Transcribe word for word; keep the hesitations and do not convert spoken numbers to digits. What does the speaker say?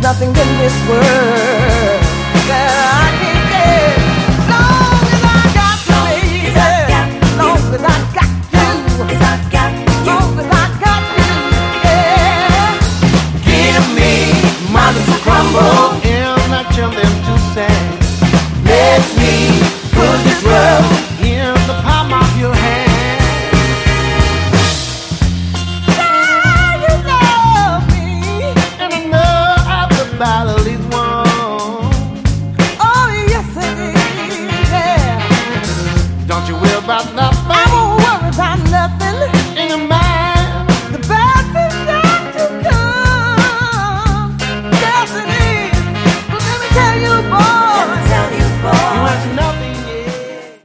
nothing in this world that I can't get. Long as I got you, baby. Long as I got you. Long as I got you, yeah. Give me mountains to crumble and I tell them to sing. Let me put this world in the palm of your hand. Battle is won. Oh yes it is, yeah. Don't you worry about nothing. I won't worry about nothing.